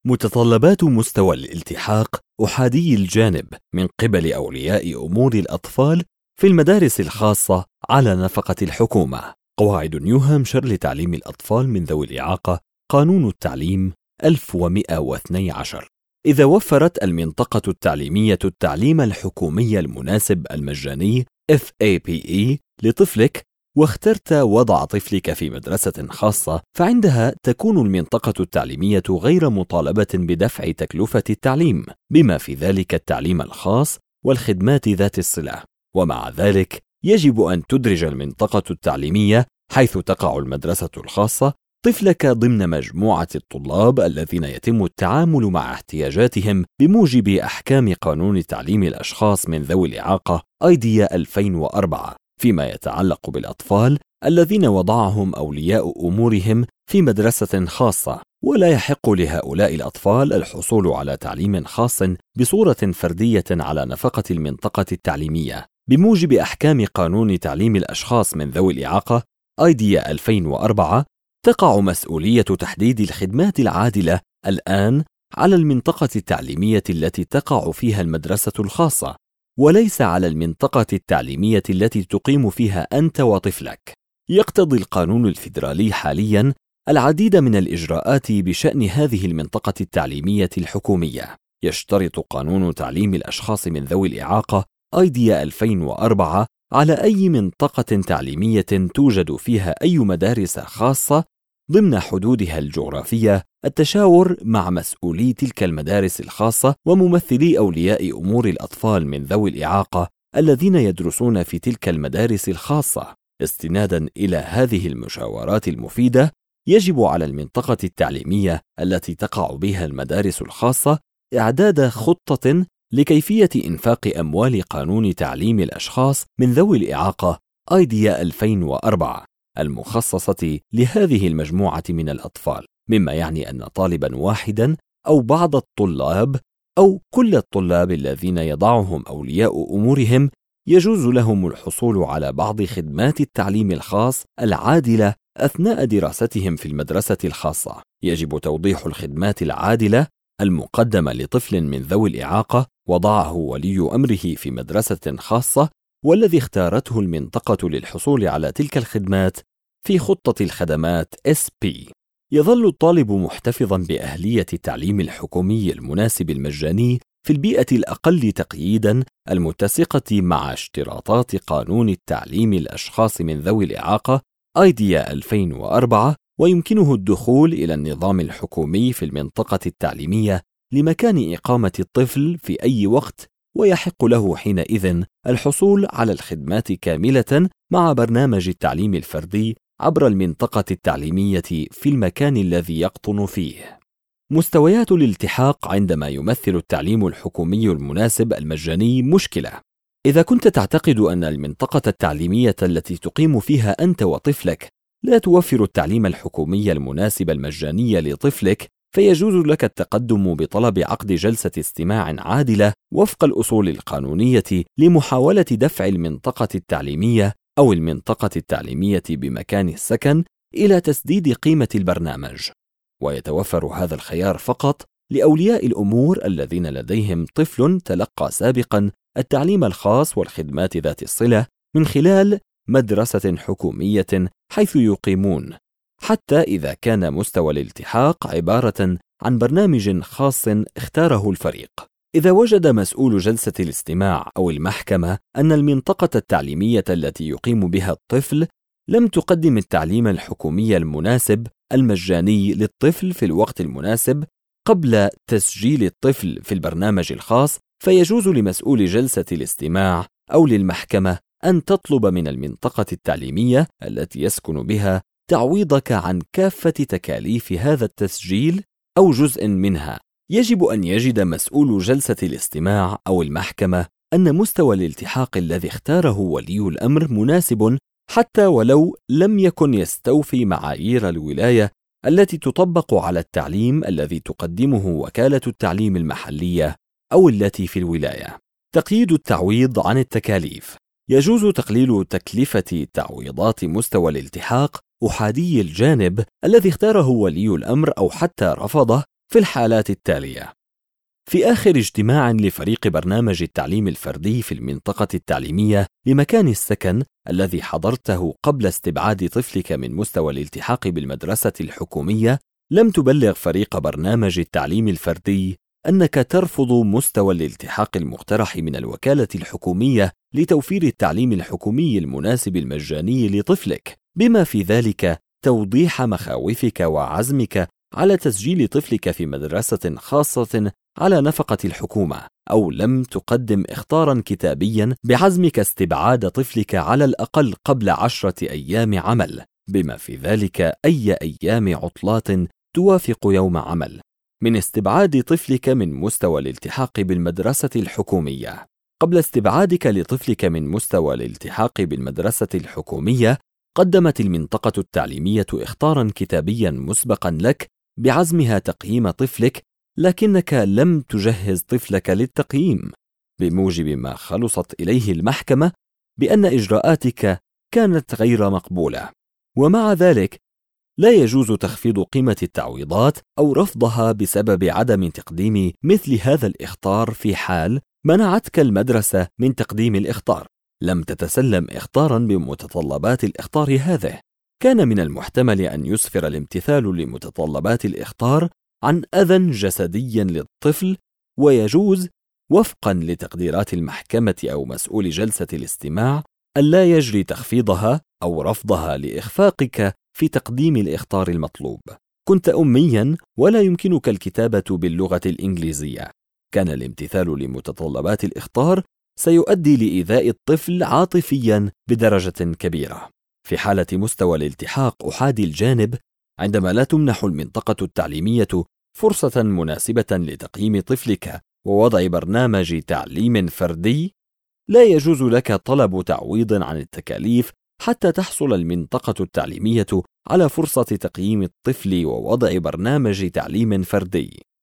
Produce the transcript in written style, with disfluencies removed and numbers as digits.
متطلبات مستوى الالتحاق أحادي الجانب من قبل أولياء أمور الأطفال في المدارس الخاصة على نفقة الحكومة. قواعد نيو هامشير لتعليم الأطفال من ذوي الإعاقة، قانون التعليم 1112. إذا وفرت المنطقة التعليمية التعليم الحكومي المناسب المجاني FAPE لطفلك، واخترت وضع طفلك في مدرسة خاصة، فعندها تكون المنطقة التعليمية غير مطالبة بدفع تكلفة التعليم، بما في ذلك التعليم الخاص والخدمات ذات الصلة. ومع ذلك يجب أن تدرج المنطقة التعليمية حيث تقع المدرسة الخاصة طفلك ضمن مجموعة الطلاب الذين يتم التعامل مع احتياجاتهم بموجب أحكام قانون تعليم الأشخاص من ذوي الإعاقة أيديا 2004 فيما يتعلق بالأطفال الذين وضعهم أولياء أمورهم في مدرسة خاصة، ولا يحق لهؤلاء الأطفال الحصول على تعليم خاص بصورة فردية على نفقة المنطقة التعليمية بموجب أحكام قانون تعليم الأشخاص من ذوي الإعاقة أيديا 2004. تقع مسؤولية تحديد الخدمات العادلة الآن على المنطقة التعليمية التي تقع فيها المدرسة الخاصة، وليس على المنطقة التعليمية التي تقيم فيها أنت وطفلك. يقتضي القانون الفيدرالي حالياً العديد من الإجراءات بشأن هذه المنطقة التعليمية الحكومية. يشترط قانون تعليم الأشخاص من ذوي الإعاقة أيديا 2004 على أي منطقة تعليمية توجد فيها أي مدارس خاصة ضمن حدودها الجغرافية التشاور مع مسؤولي تلك المدارس الخاصة وممثلي أولياء أمور الأطفال من ذوي الإعاقة الذين يدرسون في تلك المدارس الخاصة. استناداً إلى هذه المشاورات المفيدة، يجب على المنطقة التعليمية التي تقع بها المدارس الخاصة إعداد خطة لكيفية إنفاق أموال قانون تعليم الأشخاص من ذوي الإعاقة أيديا 2004 المخصصة لهذه المجموعة من الأطفال، مما يعني أن طالباً واحداً أو بعض الطلاب أو كل الطلاب الذين يضعهم أولياء أمورهم يجوز لهم الحصول على بعض خدمات التعليم الخاص العادلة أثناء دراستهم في المدرسة الخاصة. يجب توضيح الخدمات العادلة المقدمة لطفل من ذوي الإعاقة وضعه ولي أمره في مدرسة خاصة والذي اختارته المنطقة للحصول على تلك الخدمات في خطة الخدمات SP. يظل الطالب محتفظاً بأهلية التعليم الحكومي المناسب المجاني في البيئة الأقل تقييداً المتسقة مع اشتراطات قانون التعليم الأشخاص من ذوي الإعاقة أيديا 2004، ويمكنه الدخول إلى النظام الحكومي في المنطقة التعليمية لمكان إقامة الطفل في أي وقت، ويحق له حينئذ الحصول على الخدمات كاملة مع برنامج التعليم الفردي عبر المنطقة التعليمية في المكان الذي يقطن فيه. مستويات الالتحاق عندما يمثل التعليم الحكومي المناسب المجاني مشكلة. إذا كنت تعتقد أن المنطقة التعليمية التي تقيم فيها أنت وطفلك لا توفر التعليم الحكومي المناسب المجاني لطفلك، فيجوز لك التقدم بطلب عقد جلسة استماع عادلة وفق الأصول القانونية لمحاولة دفع المنطقة التعليمية أو المنطقة التعليمية بمكان السكن إلى تسديد قيمة البرنامج. ويتوفر هذا الخيار فقط لأولياء الأمور الذين لديهم طفل تلقى سابقاً التعليم الخاص والخدمات ذات الصلة من خلال مدرسة حكومية حيث يقيمون، حتى إذا كان مستوى الالتحاق عبارة عن برنامج خاص اختاره الفريق. إذا وجد مسؤول جلسة الاستماع أو المحكمة أن المنطقة التعليمية التي يقيم بها الطفل لم تقدم التعليم الحكومي المناسب المجاني للطفل في الوقت المناسب قبل تسجيل الطفل في البرنامج الخاص، فيجوز لمسؤول جلسة الاستماع أو للمحكمة أن تطلب من المنطقة التعليمية التي يسكن بها تعويضك عن كافة تكاليف هذا التسجيل أو جزء منها. يجب أن يجد مسؤول جلسة الاستماع أو المحكمة أن مستوى الالتحاق الذي اختاره ولي الأمر مناسب، حتى ولو لم يكن يستوفي معايير الولاية التي تطبق على التعليم الذي تقدمه وكالة التعليم المحلية أو التي في الولاية. تقييد التعويض عن التكاليف. يجوز تقليل تكلفة تعويضات مستوى الالتحاق أحادي الجانب الذي اختاره ولي الأمر أو حتى رفضه في الحالات التالية: في آخر اجتماع لفريق برنامج التعليم الفردي في المنطقة التعليمية لمكان السكن الذي حضرته قبل استبعاد طفلك من مستوى الالتحاق بالمدرسة الحكومية، لم تبلغ فريق برنامج التعليم الفردي أنك ترفض مستوى الالتحاق المقترح من الوكالة الحكومية لتوفير التعليم الحكومي المناسب المجاني لطفلك، بما في ذلك توضيح مخاوفك وعزمك على تسجيل طفلك في مدرسة خاصة على نفقة الحكومة، أو لم تقدم إخطاراً كتابياً بعزمك استبعاد طفلك على الأقل قبل 10 أيام عمل، بما في ذلك أي أيام عطلات توافق يوم عمل، من استبعاد طفلك من مستوى الالتحاق بالمدرسة الحكومية. قبل استبعادك لطفلك من مستوى الالتحاق بالمدرسة الحكومية، قدمت المنطقة التعليمية إخطاراً كتابياً مسبقاً لك بعزمها تقييم طفلك، لكنك لم تجهز طفلك للتقييم، بموجب ما خلصت إليه المحكمة بأن إجراءاتك كانت غير مقبولة. ومع ذلك لا يجوز تخفيض قيمة التعويضات أو رفضها بسبب عدم تقديم مثل هذا الإخطار في حال منعتك المدرسة من تقديم الإخطار. لم تتسلم إخطاراً بمتطلبات الإخطار هذه. كان من المحتمل أن يسفر الامتثال لمتطلبات الإخطار عن أذى جسدي للطفل، ويجوز وفقاً لتقديرات المحكمة أو مسؤول جلسة الاستماع ألا يجري تخفيضها أو رفضها لإخفاقك في تقديم الإخطار المطلوب. كنت أمياً ولا يمكنك الكتابة باللغة الإنجليزية. كان الامتثال لمتطلبات الإخطار سيؤدي لإيذاء الطفل عاطفياً بدرجة كبيرة. في حالة مستوى الالتحاق أحادي الجانب، عندما لا تمنح المنطقة التعليمية فرصة مناسبة لتقييم طفلك ووضع برنامج تعليم فردي، لا يجوز لك طلب تعويض عن التكاليف حتى تحصل المنطقة التعليمية على فرصة تقييم الطفل ووضع برنامج تعليم فردي.